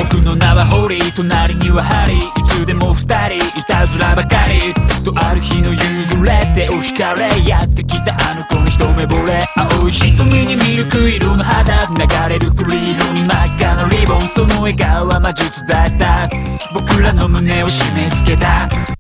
僕の名はホリー、隣にはハリー、いつでも二人いたずらばかり。とある日の夕暮れでお光やってきたあの子に一目惚れ。青い瞳にミルク色の肌、流れるクリームに真っ赤なリボン、その笑顔は魔術だった。僕らの胸を締め付けた。